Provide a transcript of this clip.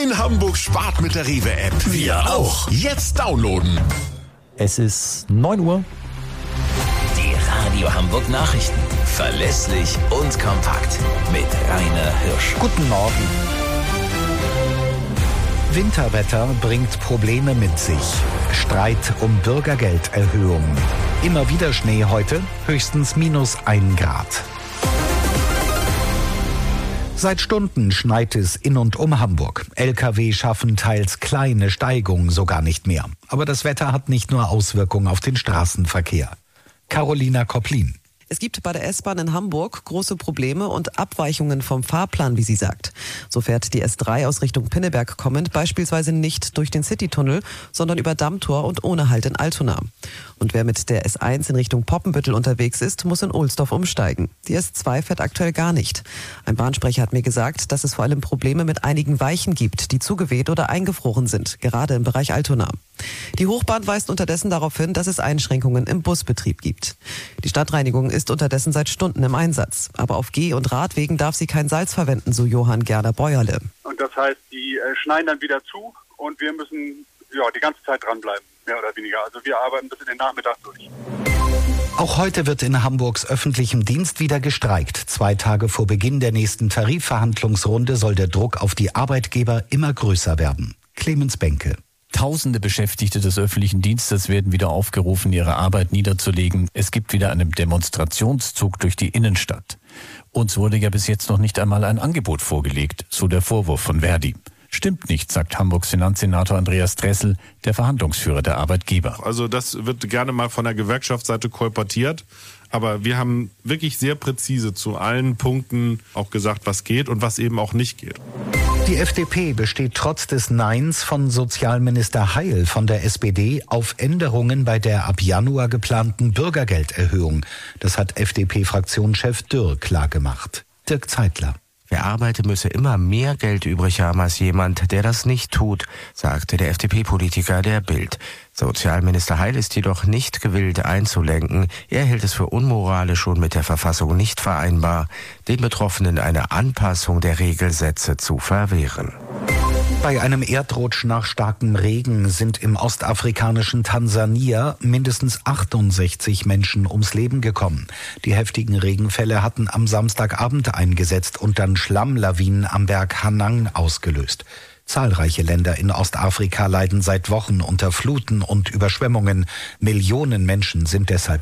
Klein Hamburg spart mit der Rewe-App. Wir auch. Jetzt downloaden. Es ist 9 Uhr. Die Radio Hamburg Nachrichten. Verlässlich und kompakt. Mit Rainer Hirsch. Guten Morgen. Winterwetter bringt Probleme mit sich. Streit um Bürgergelderhöhung. Immer wieder Schnee heute, höchstens -1 Grad. Seit Stunden schneit es in und um Hamburg. LKW schaffen teils kleine Steigungen sogar nicht mehr. Aber das Wetter hat nicht nur Auswirkungen auf den Straßenverkehr. Carolina Kopplin. Es gibt bei der S-Bahn in Hamburg große Probleme und Abweichungen vom Fahrplan, wie sie sagt. So fährt die S3 aus Richtung Pinneberg kommend beispielsweise nicht durch den Citytunnel, sondern über Dammtor und ohne Halt in Altona. Und wer mit der S1 in Richtung Poppenbüttel unterwegs ist, muss in Ohlsdorf umsteigen. Die S2 fährt aktuell gar nicht. Ein Bahnsprecher hat mir gesagt, dass es vor allem Probleme mit einigen Weichen gibt, die zugeweht oder eingefroren sind, gerade im Bereich Altona. Die Hochbahn weist unterdessen darauf hin, dass es Einschränkungen im Busbetrieb gibt. Die Stadtreinigung ist unterdessen seit Stunden im Einsatz. Aber auf Geh- und Radwegen darf sie kein Salz verwenden, so Johann Gerner-Beuerle. Und das heißt, die schneiden dann wieder zu und wir müssen die ganze Zeit dranbleiben, mehr oder weniger. Also wir arbeiten bis in den Nachmittag durch. Auch heute wird in Hamburgs öffentlichem Dienst wieder gestreikt. 2 Tage vor Beginn der nächsten Tarifverhandlungsrunde soll der Druck auf die Arbeitgeber immer größer werden. Clemens Benke. Tausende Beschäftigte des öffentlichen Dienstes werden wieder aufgerufen, ihre Arbeit niederzulegen. Es gibt wieder einen Demonstrationszug durch die Innenstadt. Uns wurde ja bis jetzt noch nicht einmal ein Angebot vorgelegt, so der Vorwurf von Verdi. Stimmt nicht, sagt Hamburgs Finanzsenator Andreas Dressel, der Verhandlungsführer der Arbeitgeber. Also das wird gerne mal von der Gewerkschaftsseite kolportiert. Aber wir haben wirklich sehr präzise zu allen Punkten auch gesagt, was geht und was eben auch nicht geht. Die FDP besteht trotz des Neins von Sozialminister Heil von der SPD auf Änderungen bei der ab Januar geplanten Bürgergelderhöhung. Das hat FDP-Fraktionschef Dürr klargemacht. Dirk Zeitler. Wer arbeitet, müsse immer mehr Geld übrig haben als jemand, der das nicht tut, sagte der FDP-Politiker der Bild. Sozialminister Heil ist jedoch nicht gewillt einzulenken. Er hält es für unmoralisch und mit der Verfassung nicht vereinbar, den Betroffenen eine Anpassung der Regelsätze zu verwehren. Bei einem Erdrutsch nach starkem Regen sind im ostafrikanischen Tansania mindestens 68 Menschen ums Leben gekommen. Die heftigen Regenfälle hatten am Samstagabend eingesetzt und dann Schlammlawinen am Berg Hanang ausgelöst. Zahlreiche Länder in Ostafrika leiden seit Wochen unter Fluten und Überschwemmungen. Millionen Menschen sind deshalb